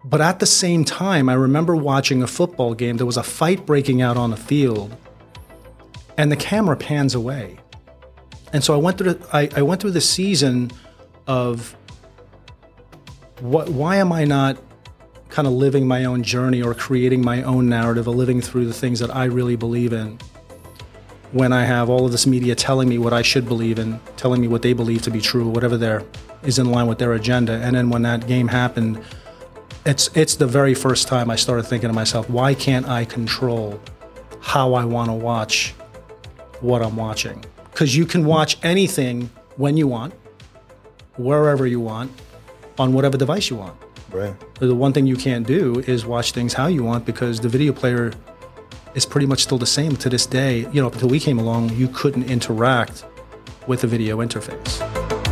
But at the same time, I remember watching a football game. There was a fight breaking out on the field, and the camera pans away. And so I went through the season of why am I not kind of living my own journey or creating my own narrative or living through the things that I really believe in when I have all of this media telling me what I should believe in, telling me what they believe to be true, whatever is in line with their agenda. And then when that game happened, it's the very first time I started thinking to myself, why can't I control how I want to watch what I'm watching? Because you can watch anything when you want, wherever you want, on whatever device you want. Right. The one thing you can't do is watch things how you want, because the video player is pretty much still the same to this day. You know, up until we came along, you couldn't interact with the video interface.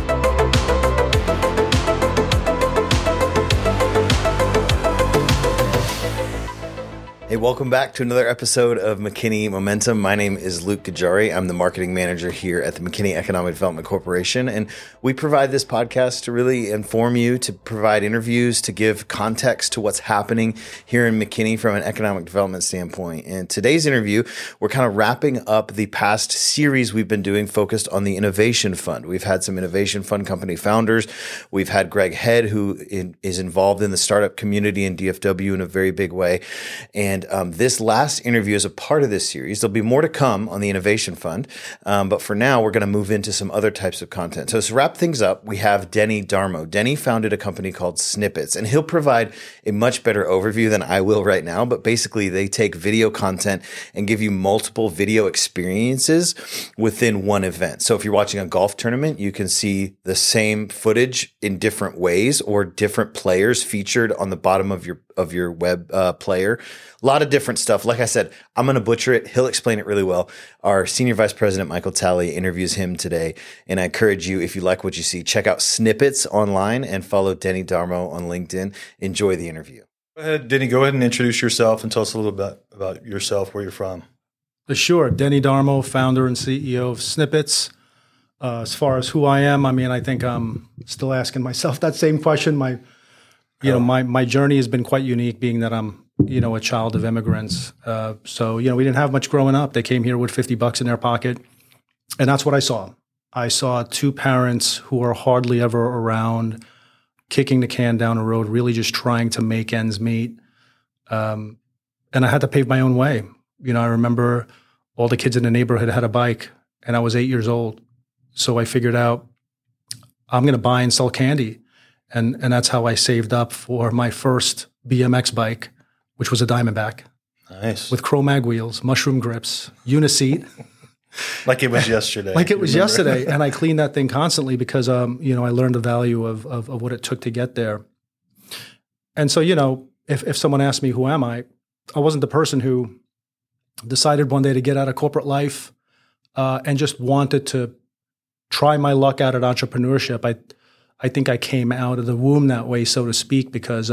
Hey, welcome back to another episode of McKinney Momentum. My name is Luke Gajari. I'm the marketing manager here at the McKinney Economic Development Corporation, and we provide this podcast to really inform you, to provide interviews, to give context to what's happening here in McKinney from an economic development standpoint. And today's interview, we're kind of wrapping up the past series we've been doing focused on the Innovation Fund. We've had some Innovation Fund company founders. We've had Greg Head, who is involved in the startup community in DFW in a very big way. And this last interview is a part of this series. There'll be more to come on the Innovation Fund. But for now, we're going to move into some other types of content. So to wrap things up, we have Denny Darmo. Denny founded a company called Snippets, and he'll provide a much better overview than I will right now. But basically, they take video content and give you multiple video experiences within one event. So if you're watching a golf tournament, you can see the same footage in different ways, or different players featured on the bottom of your web player. A lot of different stuff. Like I said, I'm going to butcher it. He'll explain it really well. Our Senior Vice President, Michael Talley, interviews him today. And I encourage you, if you like what you see, check out Snippets online and follow Denny Darmo on LinkedIn. Enjoy the interview. Go ahead, Denny. Go ahead and introduce yourself and tell us a little bit about yourself, where you're from. Sure. Denny Darmo, founder and CEO of Snippets. As far as who I am, I mean, I think I'm still asking myself that same question. My journey has been quite unique, being that I'm, a child of immigrants. So, we didn't have much growing up. They came here with $50 in their pocket. And that's what I saw. I saw two parents who are hardly ever around, kicking the can down the road, really just trying to make ends meet. And I had to pave my own way. I remember all the kids in the neighborhood had a bike, and I was 8 years old. So I figured out I'm going to buy and sell candy. And that's how I saved up for my first BMX bike, which was a Diamondback. Nice. With Cro-Mag wheels, mushroom grips, uniseat. Like it was yesterday. Like it was yesterday. And I cleaned that thing constantly because, I learned the value of what it took to get there. And so, if someone asked me, who am I wasn't the person who decided one day to get out of corporate life and just wanted to try my luck out at entrepreneurship. I think I came out of the womb that way, so to speak, because,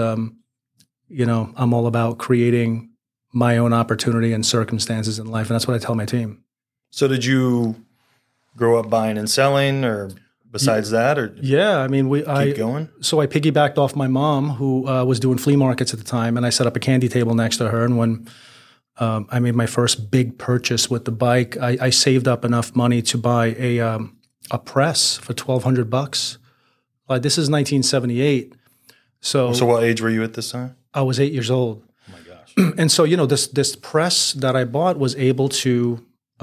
I'm all about creating my own opportunity and circumstances in life. And that's what I tell my team. So did you grow up buying and selling, or besides that? Or yeah, I mean, keep going? So I piggybacked off my mom, who was doing flea markets at the time, and I set up a candy table next to her. And when I made my first big purchase with the bike, I saved up enough money to buy a press for $1,200. This is 1978. So what age were you at this time? I was 8 years old. Oh my gosh. And so, this press that I bought was able to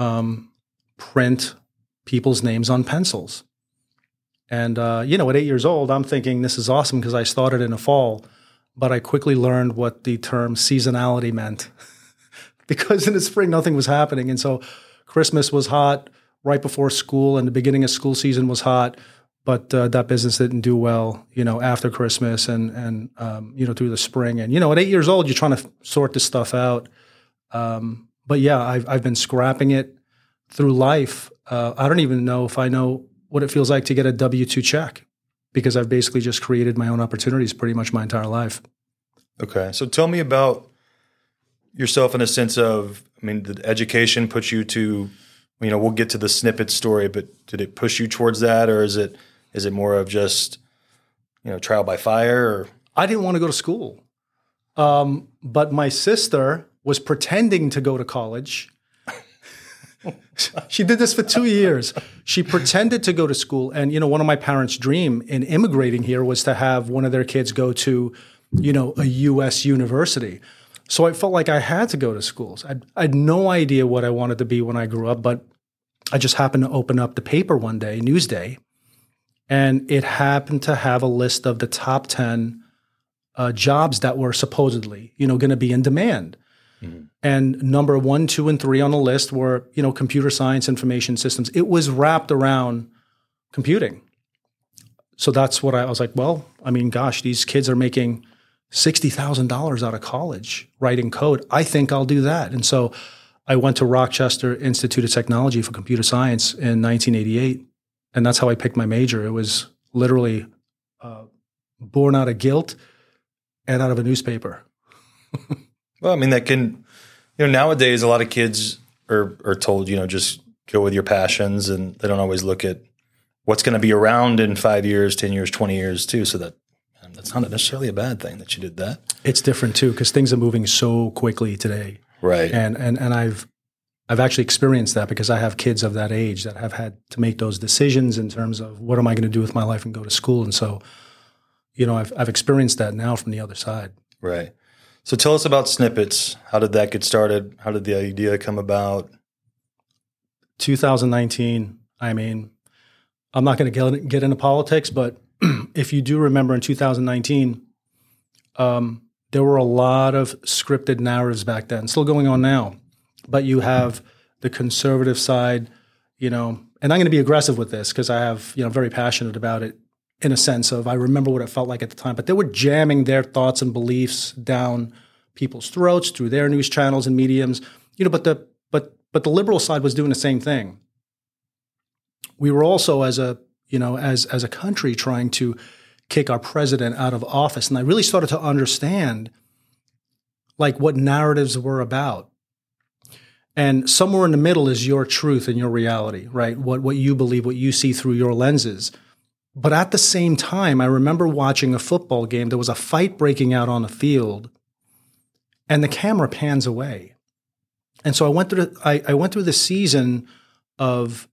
print people's names on pencils. And, at 8 years old, I'm thinking this is awesome because I started in the fall, but I quickly learned what the term seasonality meant because in the spring, nothing was happening. And so Christmas was hot right before school, and the beginning of school season was hot. But that business didn't do well, after Christmas and through the spring. And, at 8 years old, you're trying to sort this stuff out. But yeah, I've been scrapping it through life. I don't even know if I know what it feels like to get a W-2 check, because I've basically just created my own opportunities pretty much my entire life. Okay. So tell me about yourself in a sense of, did education put you to, we'll get to the Snippet story, but did it push you towards that, or is it more of just, trial by fire? Or? I didn't want to go to school. But my sister was pretending to go to college. She did this for 2 years. She pretended to go to school. And, one of my parents' dream in immigrating here was to have one of their kids go to, a U.S. university. So I felt like I had to go to schools. I had no idea what I wanted to be when I grew up, but I just happened to open up the paper one day, Newsday, and it happened to have a list of the top 10 jobs that were supposedly, going to be in demand. Mm-hmm. And number 1, 2, and 3 on the list were, computer science, information systems. It was wrapped around computing. So that's what I was like, well, gosh, these kids are making $60,000 out of college writing code. I think I'll do that. And so I went to Rochester Institute of Technology for Computer Science in 1988. And that's how I picked my major. It was literally born out of guilt and out of a newspaper. Well, that can, nowadays a lot of kids are told, just go with your passions, and they don't always look at what's going to be around in 5 years, 10 years, 20 years too. So that's not necessarily a bad thing that you did that. It's different too, because things are moving so quickly today. Right. And I've actually experienced that because I have kids of that age that have had to make those decisions in terms of what am I going to do with my life and go to school. And so, I've experienced that now from the other side. Right. So tell us about Snippets. How did that get started? How did the idea come about? 2019. I'm not going to get into politics, but if you do remember in 2019, there were a lot of scripted narratives back then, still going on now. But you have the conservative side, and I'm going to be aggressive with this because I have, very passionate about it in a sense of I remember what it felt like at the time. But they were jamming their thoughts and beliefs down people's throats through their news channels and mediums, but the liberal side was doing the same thing. We were also as a country trying to kick our president out of office. And I really started to understand what narratives were about. And somewhere in the middle is your truth and your reality, right? What you believe, what you see through your lenses. But at the same time, I remember watching a football game. There was a fight breaking out on the field, and the camera pans away. And so I went through the season of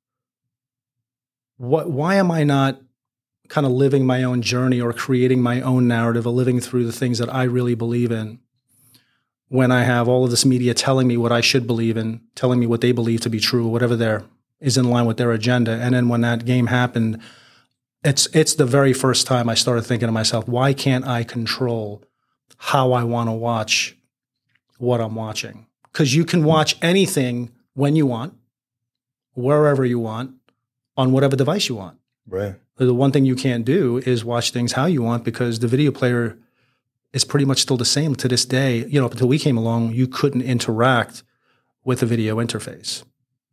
why am I not kind of living my own journey or creating my own narrative or living through the things that I really believe in when I have all of this media telling me what I should believe in, telling me what they believe to be true, whatever is in line with their agenda. And then when that game happened, it's the very first time I started thinking to myself, why can't I control how I want to watch what I'm watching? Because you can watch anything when you want, wherever you want, on whatever device you want. Right. The one thing you can't do is watch things how you want because the video player is pretty much still the same to this day. Up until we came along, you couldn't interact with a video interface.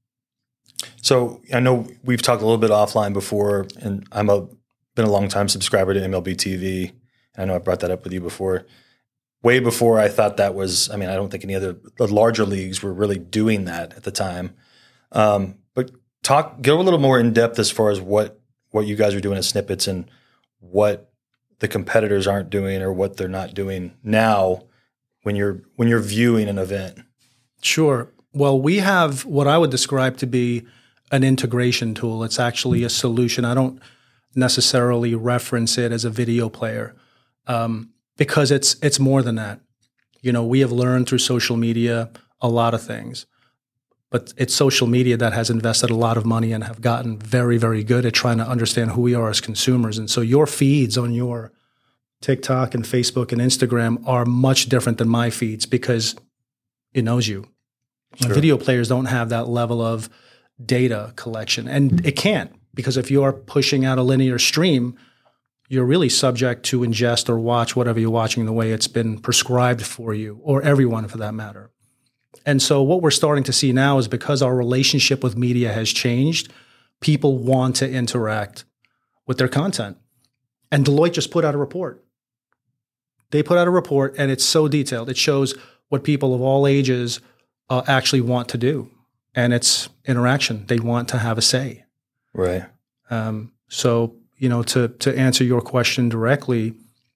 So I know we've talked a little bit offline before, and been a long time subscriber to MLB TV. I know I brought that up with you before. Way before I thought that was, I don't think any other the larger leagues were really doing that at the time. But get a little more in depth as far as what you guys are doing at Snippets and what the competitors aren't doing or what they're not doing now when you're viewing an event. Sure. Well, we have what I would describe to be an integration tool. It's actually a solution. I don't necessarily reference it as a video player because it's more than that. We have learned through social media a lot of things, but it's social media that has invested a lot of money and have gotten very, very good at trying to understand who we are as consumers. And so your feeds on your TikTok and Facebook and Instagram are much different than my feeds because it knows you. Sure. Video players don't have that level of data collection, and it can't, because if you're pushing out a linear stream, you're really subject to ingest or watch whatever you're watching the way it's been prescribed for you, or everyone for that matter. And so what we're starting to see now is because our relationship with media has changed, people want to interact with their content. And Deloitte just put out a report. They put out a report, and it's so detailed. It shows what people of all ages actually want to do. And it's interaction. They want to have a say. Right. So, to answer your question directly,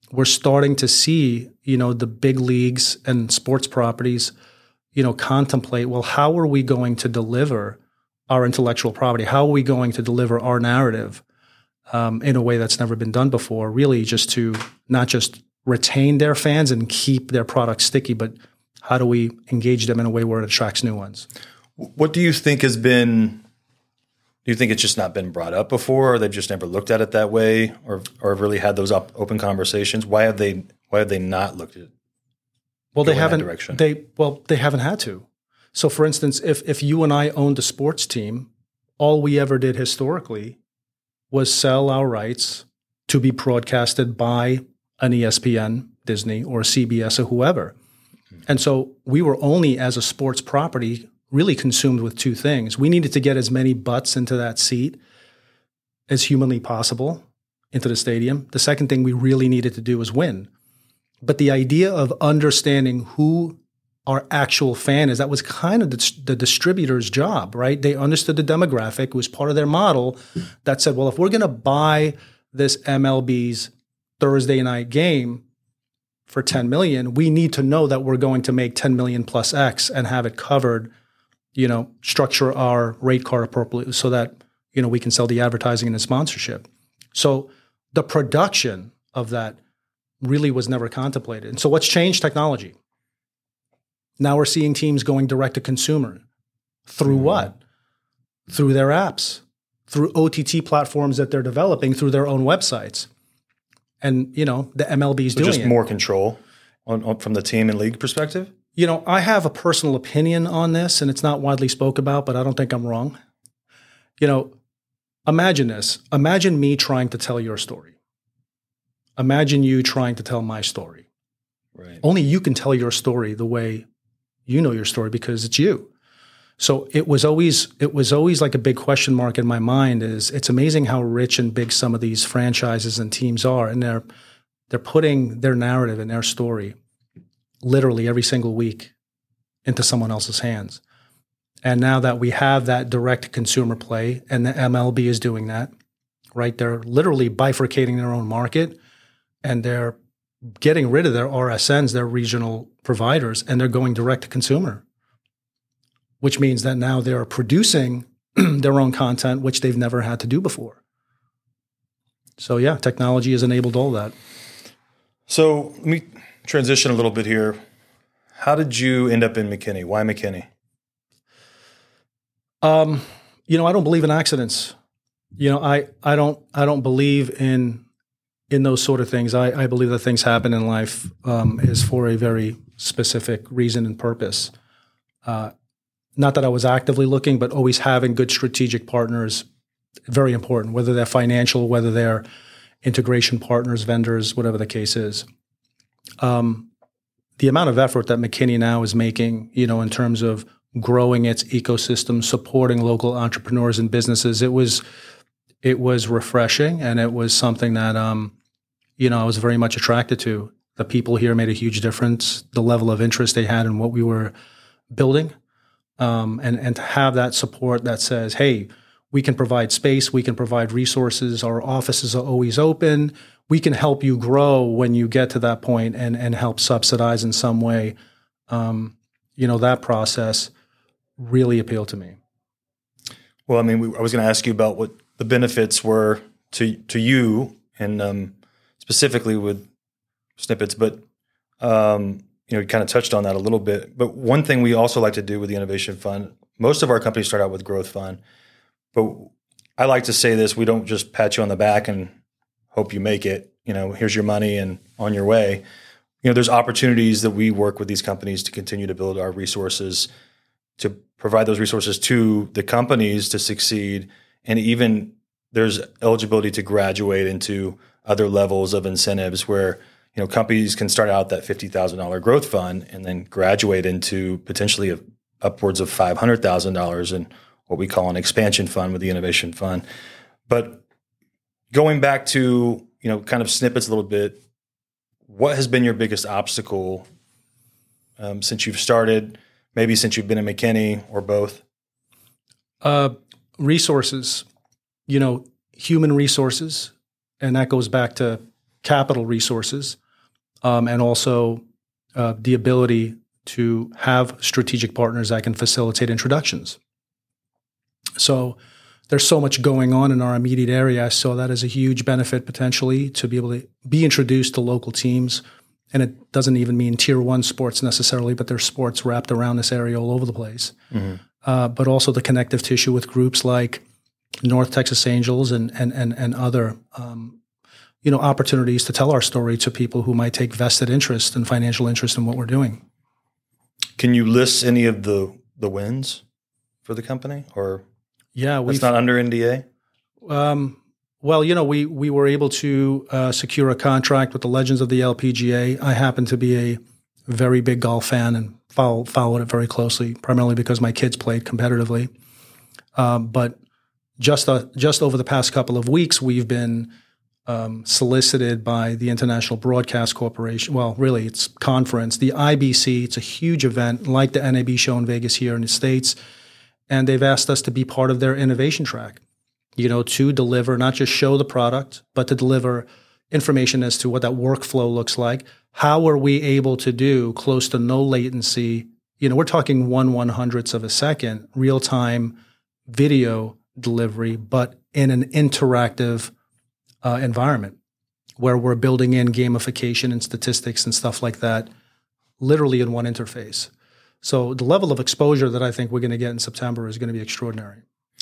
we're starting to see, the big leagues and sports properties, contemplate, well, how are we going to deliver our intellectual property? How are we going to deliver our narrative in a way that's never been done before? Really, just to not just retain their fans and keep their products sticky, but how do we engage them in a way where it attracts new ones? What do you think has been? Do you think it's just not been brought up before, or they've just never looked at it that way, or really had those open conversations? Why have they not looked at it? Well, they haven't. They haven't had to. So, for instance, if you and I owned a sports team, all we ever did historically was sell our rights to be broadcasted by an ESPN, Disney, or CBS, or whoever. And so we were only, as a sports property, really consumed with two things. We needed to get as many butts into that seat as humanly possible into the stadium. The second thing we really needed to do was win. But the idea of understanding who our actual fan is, that was kind of the distributor's job, right? They understood the demographic. It was part of their model that said, well, if we're going to buy this MLB's Thursday night game for $10 million, we need to know that we're going to make $10 million plus X and have it covered, structure our rate card appropriately so that, we can sell the advertising and the sponsorship. So the production of that really was never contemplated. And so what's changed? Technology. Now we're seeing teams going direct to consumer. Through what? Through their apps, through OTT platforms that they're developing, through their own websites. And, the MLB is doing just it. More control from the team and league perspective? I have a personal opinion on this, and it's not widely spoke about, but I don't think I'm wrong. Imagine this. Imagine me trying to tell your story. Imagine you trying to tell my story. Right. Only you can tell your story the way you know your story because it's you. So it was always like a big question mark in my mind. It's amazing how rich and big some of these franchises and teams are, and they're putting their narrative and their story literally every single week into someone else's hands. And now that we have that direct consumer play, and the MLB is doing that, right? They're literally bifurcating their own market, and they're getting rid of their RSNs, their regional providers, and they're going direct to consumer, which means that now they're producing their own content, which they've never had to do before. So yeah, technology has enabled all that. So let me transition a little bit here. How did you end up in McKinney? Why McKinney? I don't believe in accidents. I don't believe in those sort of things. I believe that things happen in life is for a very specific reason and purpose. Not that I was actively looking, but always having good strategic partners, very important, whether they're financial, whether they're integration partners, vendors, whatever the case is. The amount of effort that McKinney now is making, in terms of growing its ecosystem, supporting local entrepreneurs and businesses, it was refreshing, and it was something that, I was very much attracted to. The people here made a huge difference, the level of interest they had in what we were building. And to have that support that says, hey, we can provide space, we can provide resources, our offices are always open, we can help you grow when you get to that point and help subsidize in some way. That process really appealed to me. Well, I was going to ask you about what the benefits were to you and specifically with Snippets, but you kind of touched on that a little bit. But one thing we also like to do with the Innovation Fund, most of our companies start out with Growth Fund, but I like to say this: we don't just pat you on the back and hope you make it. Here's your money and on your way. There's opportunities that we work with these companies to continue to build our resources, to provide those resources to the companies to succeed. And even there's eligibility to graduate into other levels of incentives where, companies can start out that $50,000 growth fund and then graduate into potentially upwards of $500,000 in what we call an expansion fund with the Innovation Fund. But going back to, kind of Snippets a little bit, what has been your biggest obstacle since you've started, maybe since you've been in McKinney, or both? Resources, human resources. And that goes back to, capital resources, and also the ability to have strategic partners that can facilitate introductions. So there's so much going on in our immediate area. I saw that as a huge benefit potentially to be able to be introduced to local teams. And it doesn't even mean tier one sports necessarily, but there's sports wrapped around this area all over the place. But also the connective tissue with groups like North Texas Angels and other opportunities to tell our story to people who might take vested interest and financial interest in what we're doing. Can you list any of the wins for the company, or that's not under NDA? Well, we were able to secure a contract with the Legends of the LPGA. I happen to be a very big golf fan and followed it very closely, primarily because my kids played competitively. But just over the past couple of weeks, we've been solicited by the International Broadcast Corporation. Well, really, it's conference, the IBC. It's a huge event like the NAB show in Vegas here in the States. And they've asked us to be part of their innovation track, to deliver, not just show the product, but to deliver information as to what that workflow looks like. How are we able to do close to no latency? We're talking 1/100th of a second, real-time video delivery, but in an interactive environment where we're building in gamification and statistics and stuff like that, literally in one interface. So the level of exposure that I think we're going to get in September is going to be extraordinary.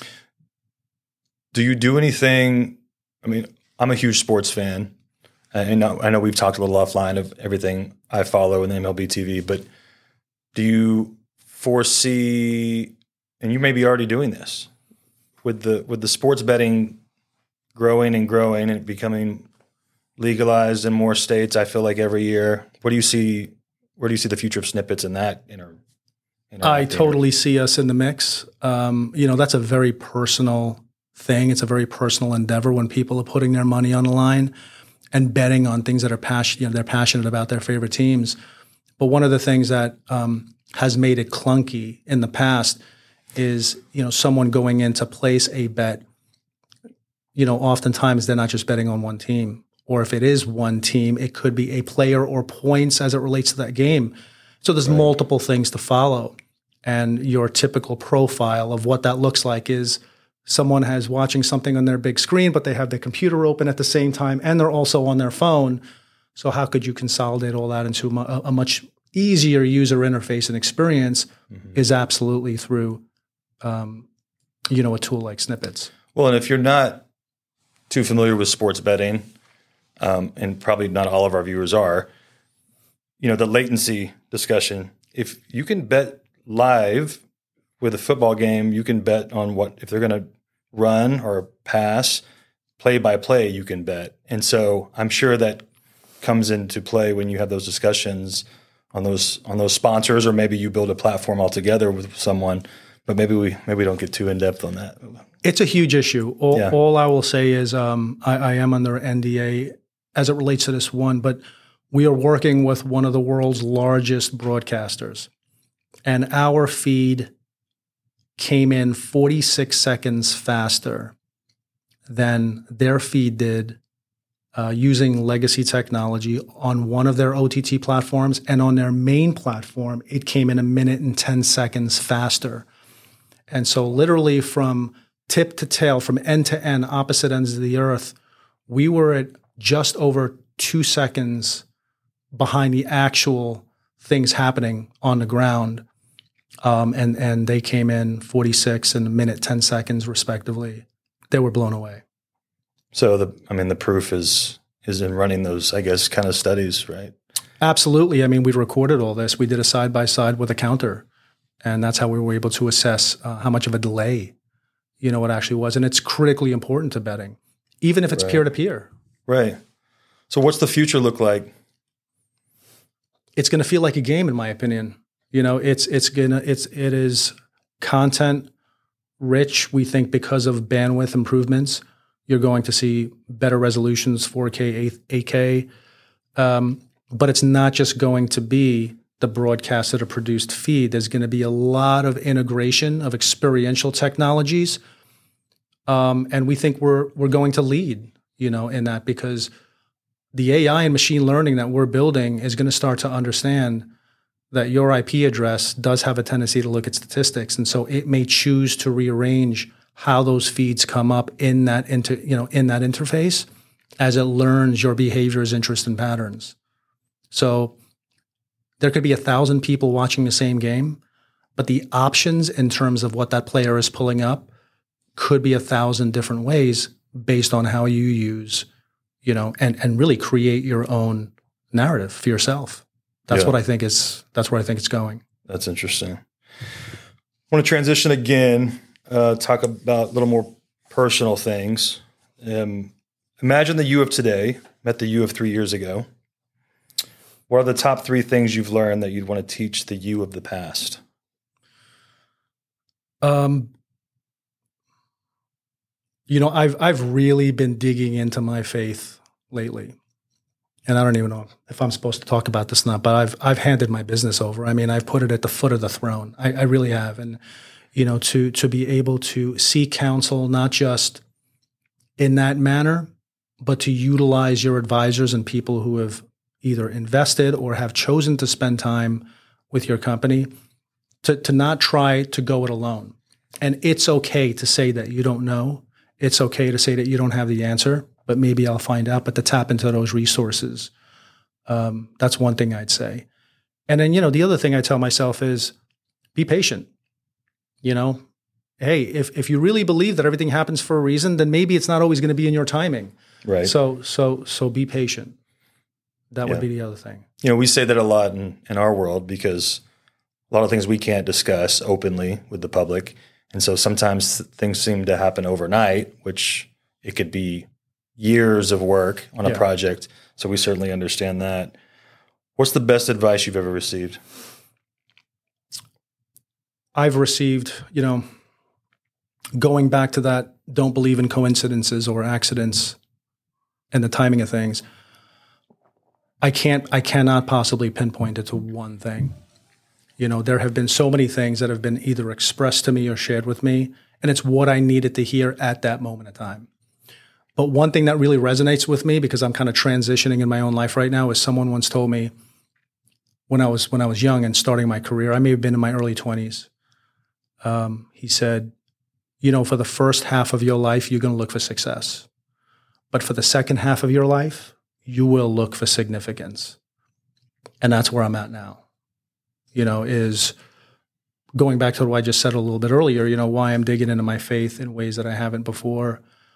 Do you do anything? I mean, I'm a huge sports fan. I know we've talked a little offline of everything I follow in the MLB TV, but do you foresee, and you may be already doing this, with the sports betting growing and it becoming legalized in more states, I feel like every year, where do you see the future of Snippets in that? I totally see us in the mix. That's a very personal thing. It's a very personal endeavor when people are putting their money on the line and betting on things that are they're passionate about their favorite teams. But one of the things that has made it clunky in the past is, someone going in to place a bet. Oftentimes they're not just betting on one team, or if it is one team, it could be a player or points as it relates to that game. So there's multiple things to follow. And your typical profile of what that looks like is someone has watching something on their big screen, but they have their computer open at the same time, and they're also on their phone. So how could you consolidate all that into a much easier user interface and experience? Is absolutely through, a tool like Snippets. Well, and if you're not too familiar with sports betting, and probably not all of our viewers are, the latency discussion. If you can bet live with a football game, you can bet on if they're going to run or pass, play by play, you can bet. And so I'm sure that comes into play when you have those discussions on those sponsors, or maybe you build a platform altogether with someone, but maybe we don't get too in depth on that. It's a huge issue. All I will say is I am under NDA as it relates to this one, but we are working with one of the world's largest broadcasters, and our feed came in 46 seconds faster than their feed did using legacy technology on one of their OTT platforms, and on their main platform, it came in 1 minute and 10 seconds faster. And so literally from tip to tail, from end to end, opposite ends of the earth, we were at just over 2 seconds behind the actual things happening on the ground. And they came in 46 and 1 minute, 10 seconds respectively. They were blown away. So the proof is in running those, I guess, kind of studies, right? Absolutely. I mean, we recorded all this. We did a side-by-side with a counter, and that's how we were able to assess how much of a delay, it actually was. And it's critically important to betting, even if it's peer-to-peer. Right. So what's the future look like? It's going to feel like a game, in my opinion. It is content rich. We think because of bandwidth improvements, you're going to see better resolutions, 4K, 8K. But it's not just going to be the broadcasted or produced feed. There's going to be a lot of integration of experiential technologies. And we think we're going to lead, in that, because the AI and machine learning that we're building is going to start to understand that your IP address does have a tendency to look at statistics. And so it may choose to rearrange how those feeds come up in that in that interface as it learns your behaviors, interests, and patterns. So there could be 1,000 people watching the same game, but the options in terms of what that player is pulling up could be 1,000 different ways based on how you use, and really create your own narrative for yourself. That's what I think that's where I think it's going. That's interesting. I want to transition again, talk about a little more personal things. Imagine the you of today met the you of 3 years ago. What are the top 3 things you've learned that you'd want to teach the you of the past? I've really been digging into my faith lately. And I don't even know if I'm supposed to talk about this or not, but I've handed my business over. I mean, I've put it at the foot of the throne. I really have. And, to be able to seek counsel, not just in that manner, but to utilize your advisors and people who have either invested or have chosen to spend time with your company, to not try to go it alone. And it's okay to say that you don't know. It's okay to say that you don't have the answer, but maybe I'll find out, but to tap into those resources. That's one thing I'd say. And then, the other thing I tell myself is be patient. Hey, if you really believe that everything happens for a reason, then maybe it's not always going to be in your timing. Right. So be patient. That would be the other thing. We say that a lot in our world because a lot of things we can't discuss openly with the public. And so sometimes things seem to happen overnight, which it could be years of work on a project. So we certainly understand that. What's the best advice you've ever received? I've received, going back to that, don't believe in coincidences or accidents and the timing of things. I cannot possibly pinpoint it to one thing. There have been so many things that have been either expressed to me or shared with me, and it's what I needed to hear at that moment of time. But one thing that really resonates with me, because I'm kind of transitioning in my own life right now, is someone once told me when I was young and starting my career, I may have been in my early 20s. He said, for the first half of your life, you're going to look for success. But for the second half of your life, you will look for significance. And that's where I'm at now. Is going back to what I just said a little bit earlier, why I'm digging into my faith in ways that I haven't before.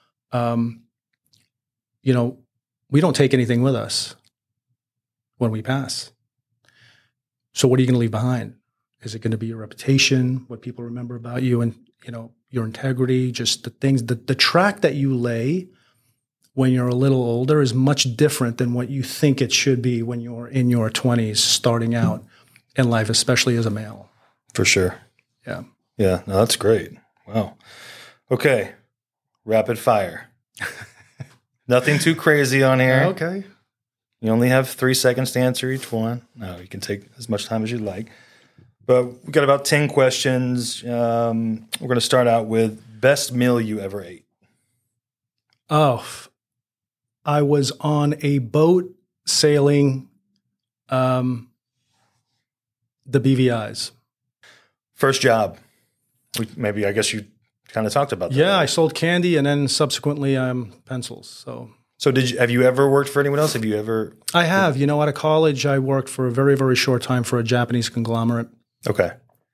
We don't take anything with us when we pass. So what are you going to leave behind? Is it going to be your reputation, what people remember about you, and, your integrity, just the things, the track that you lay when you're a little older is much different than what you think it should be when you're in your 20s starting out in life, especially as a male. For sure. Yeah. Yeah. No, that's great. Wow. Okay. Rapid fire. Nothing too crazy on here. Okay. You only have 3 seconds to answer each one. No, you can take as much time as you'd like. But we've got about 10 questions. We're going to start out with best meal you ever ate. Oh, I was on a boat sailing the BVI's. First job. I guess you kind of talked about that. Yeah, right? I sold candy and then subsequently pencils. So have you ever worked for anyone else? Have you ever? I have. Out of college, I worked for a very, very short time for a Japanese conglomerate. Okay.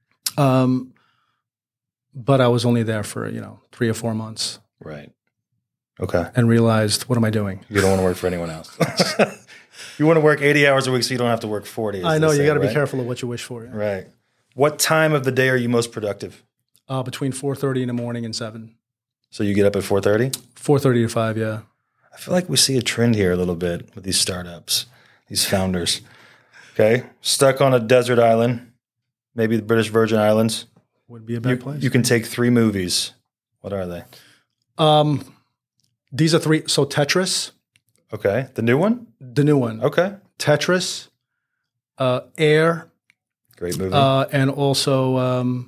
But I was only there for, 3 or 4 months. Right. Okay. And realized, what am I doing? You don't want to work for anyone else. You want to work 80 hours a week so you don't have to work 40. I know. You got to be careful of what you wish for. Yeah. Right. What time of the day are you most productive? Between 4:30 in the morning and 7. So you get up at 4:30? 4:30 to 5, yeah. I feel like we see a trend here a little bit with these startups, these founders. Okay. Stuck on a desert island, maybe the British Virgin Islands. Would be a bad place. You can take 3 movies. What are they? These are 3. So Tetris. Okay. The new one? The new one. Okay. Tetris, Air. Great movie. And also,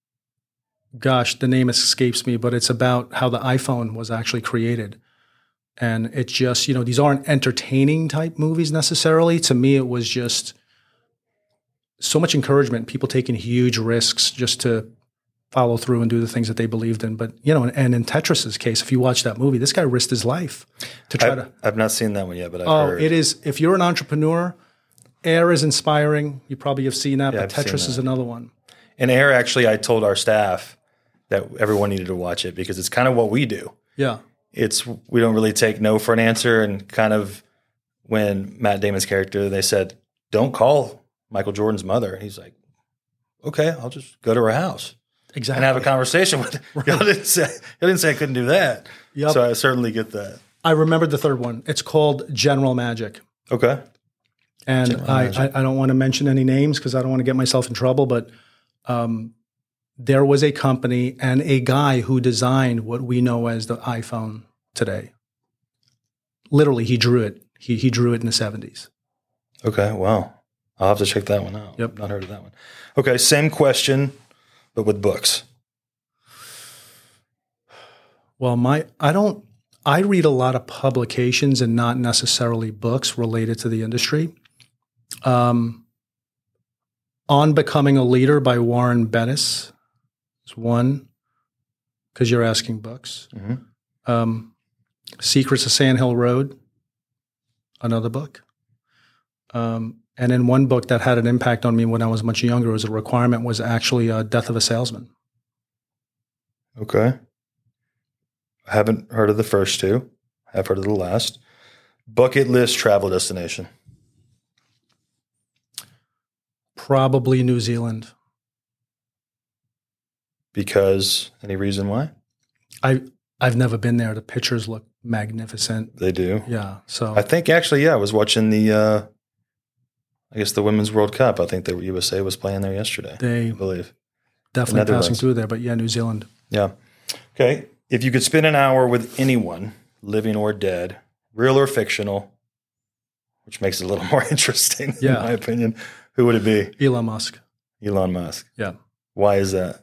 the name escapes me, but it's about how the iPhone was actually created. And it's just, these aren't entertaining type movies necessarily. To me, it was just so much encouragement, people taking huge risks just to follow through and do the things that they believed in. But, and in Tetris's case, if you watch that movie, this guy risked his life to try to. I've not seen that one yet, but I've heard. It is, if you're an entrepreneur, Air is inspiring. You probably have seen that, but Tetris is another one. And Air, actually, I told our staff that everyone needed to watch it because it's kind of what we do. Yeah. We don't really take no for an answer. And kind of when Matt Damon's character, they said, don't call Michael Jordan's mother. And he's like, okay, I'll just go to her house. Exactly. And have a conversation with her. Right. Y'all didn't say I couldn't do that. Yep. So I certainly get that. I remembered the third one. It's called General Magic. Okay. And I don't want to mention any names because I don't want to get myself in trouble, but there was a company and a guy who designed what we know as the iPhone today. Literally, he drew it. He drew it in the 70s. Okay, wow. I'll have to check that one out. Yep. Not heard of that one. Okay, same question, but with books. Well, I read a lot of publications and not necessarily books related to the industry. On Becoming a Leader by Warren Bennis is one, because you're asking books. Mm-hmm. Secrets of Sand Hill Road, another book. And then one book that had an impact on me when I was much younger as a requirement was actually Death of a Salesman. Okay. I haven't heard of the first two. I've heard of the last. Bucket list travel destination. Probably New Zealand. Because any reason why? I've never been there. The pictures look magnificent. They do. Yeah. So I think actually, I was watching the Women's World Cup. I think the USA was playing there yesterday. I believe. Definitely passing through there, but yeah, New Zealand. Yeah. Okay. If you could spend an hour with anyone, living or dead, real or fictional, which makes it a little more interesting, in my opinion, who would it be? Elon Musk. Elon Musk. Yeah. Why is that?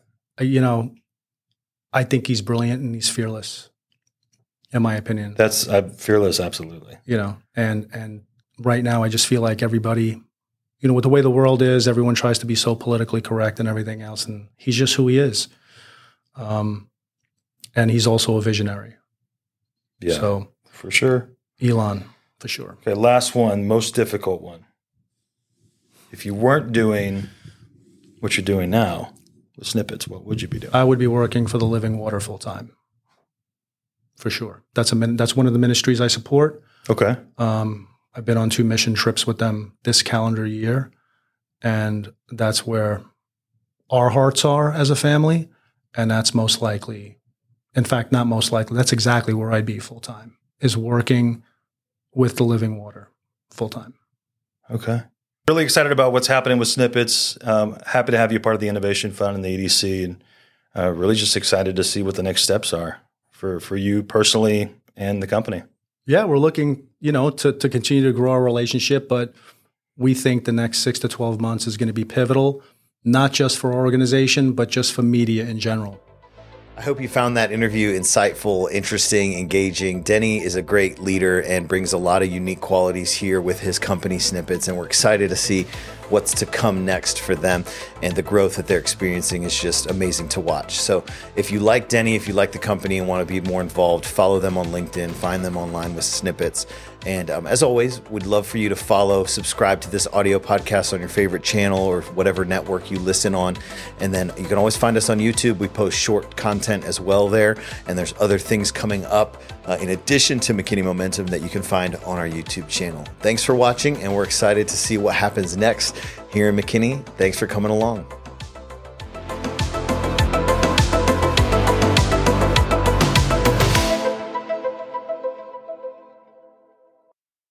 I think he's brilliant and he's fearless, in my opinion. That's fearless, absolutely. And right now I just feel like everybody, with the way the world is, everyone tries to be so politically correct and everything else, and he's just who he is. And he's also a visionary. Yeah, so for sure. Elon, for sure. Okay, last one, most difficult one. If you weren't doing what you're doing now with Snippets, what would you be doing? I would be working for the Living Water full time, for sure. That's one of the ministries I support. Okay. I've been on 2 mission trips with them this calendar year, and that's where our hearts are as a family, and that's most likely. In fact, not most likely. That's exactly where I'd be full time, is working with the Living Water full time. Okay. Really excited about what's happening with Snippets. Happy to have you part of the Innovation Fund and the EDC, and really just excited to see what the next steps are for you personally and the company. Yeah, we're looking, to continue to grow our relationship, but we think the next 6 to 12 months is going to be pivotal, not just for our organization, but just for media in general. I hope you found that interview insightful, interesting, engaging. Denny is a great leader and brings a lot of unique qualities here with his company Snippets, and we're excited to see what's to come next for them, and the growth that they're experiencing is just amazing to watch. So if you like Denny, if you like the company and want to be more involved, follow them on LinkedIn, find them online with Snippets. And as always, we'd love for you to subscribe to this audio podcast on your favorite channel or whatever network you listen on. And then you can always find us on YouTube. We post short content as well there. And there's other things coming up in addition to McKinney Momentum that you can find on our YouTube channel. Thanks for watching, and we're excited to see what happens next here in McKinney. Thanks for coming along.